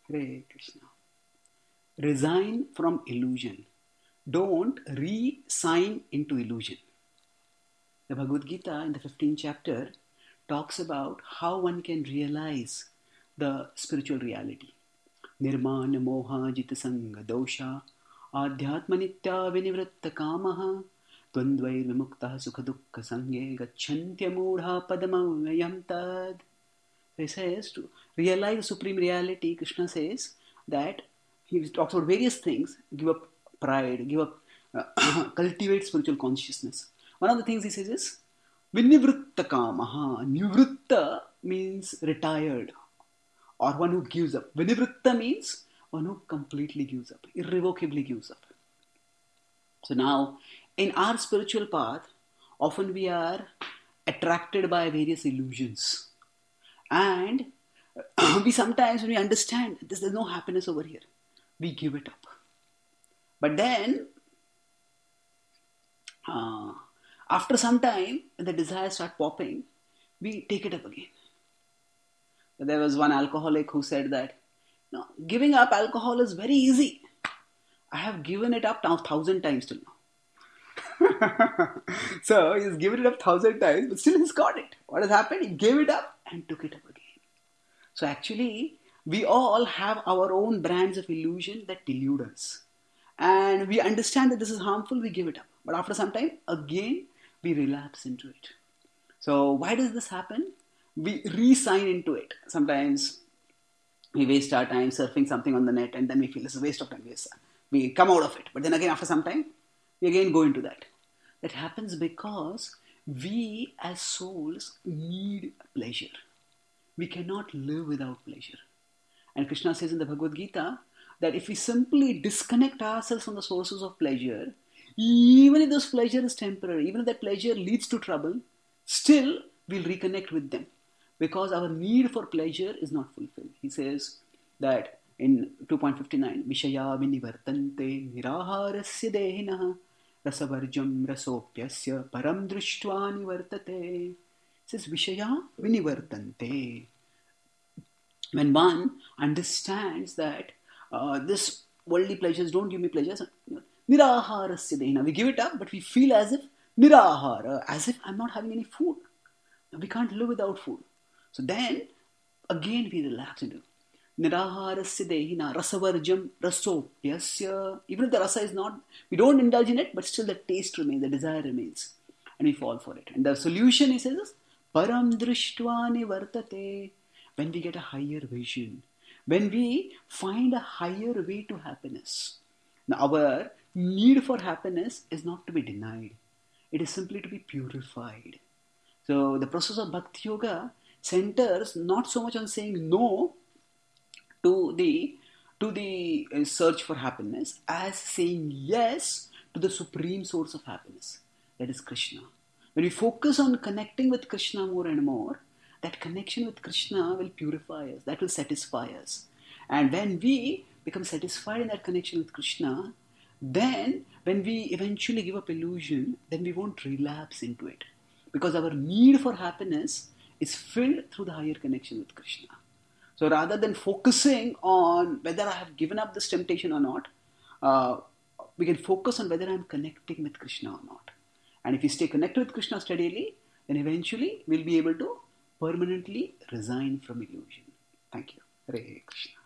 Hare Krishna. Resign from illusion. Don't re-sign into illusion. The Bhagavad Gita in the 15th chapter talks about how one can realize the spiritual reality. Nirmana moha jita sanga dosha adhyatma nitya vinivritta kamaha dvandvair vimukta sukha dukkha sange gacchantya mudha padamavayam tad. He says to realize the supreme reality, Krishna says that he talks about various things. Give up pride, give up, cultivate spiritual consciousness. One of the things he says is Vinivritta kamaha. Nivritta means retired or one who gives up. Vinivritta means one who completely gives up, irrevocably gives up. So now, in our spiritual path, often we are attracted by various illusions. And we sometimes, when we understand there's no happiness over here, we give it up. But then, after some time, when the desires start popping, we take it up again. There was one alcoholic who said that, no, giving up alcohol is very easy. I have given it up now 1,000 times till now. So he's given it up 1,000 times, but still he's got it. What has happened? He gave it up and took it up again. So actually, we all have our own brands of illusion that delude us. And we understand that this is harmful, we give it up. But after some time, again, we relapse into it. So why does this happen? We re-sign into it. Sometimes we waste our time surfing something on the net and then we feel it's a waste of time. We come out of it. But then again, after some time, we again go into that. That happens because we as souls need pleasure. We cannot live without pleasure. And Krishna says in the Bhagavad Gita that if we simply disconnect ourselves from the sources of pleasure, even if this pleasure is temporary, even if that pleasure leads to trouble, still we'll reconnect with them because our need for pleasure is not fulfilled. He says that in 2.59, Vishaya vinivartante niraharasya dehinaha rasavarjam rasopyasya param drishtva nivartate. It says Vishaya vinivartante. When one understands that this worldly pleasures don't give me pleasures, niraharasya dehina. We give it up, but we feel as if nirahara, as if I'm not having any food. We can't live without food. So then, again we relapse into niraharasya dehina rasavarjam rasopyasya. Even if the rasa is not, we don't indulge in it, but still the taste remains, the desire remains. And we fall for it. And the solution, he says, param drishtva nivartate. When we get a higher vision, when we find a higher way to happiness. Now our need for happiness is not to be denied. It is simply to be purified. So the process of Bhakti Yoga centers not so much on saying no to the search for happiness as saying yes to the supreme source of happiness, that is Krishna. When we focus on connecting with Krishna more and more, that connection with Krishna will purify us, that will satisfy us. And when we become satisfied in that connection with Krishna, then when we eventually give up illusion, then we won't relapse into it. Because our need for happiness is filled through the higher connection with Krishna. So rather than focusing on whether I have given up this temptation or not, we can focus on whether I'm connecting with Krishna or not. And if we stay connected with Krishna steadily, then eventually we'll be able to permanently resign from illusion. Thank you. Hare Krishna.